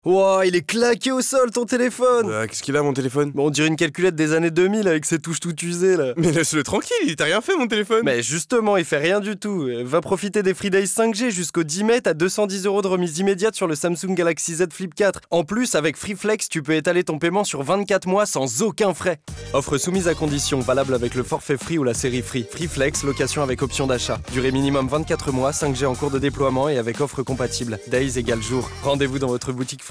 Wow, il est claqué au sol ton téléphone. Qu'est-ce qu'il a mon téléphone? Bon, on dirait une calculette des années 2000 avec ses touches toutes usées là. Mais laisse-le tranquille, il t'a rien fait mon téléphone. Mais justement, il fait rien du tout. Va profiter des Free Days 5G jusqu'au 10 mai, t'as 210 € de remise immédiate sur le Samsung Galaxy Z Flip 4. En plus, avec FreeFlex, tu peux étaler ton paiement sur 24 mois sans aucun frais. Offre soumise à condition, valable avec le forfait Free ou la série Free. FreeFlex, location avec option d'achat. Durée minimum 24 mois, 5G en cours de déploiement et avec offre compatible. Days égale jour. Rendez-vous dans votre boutique Free.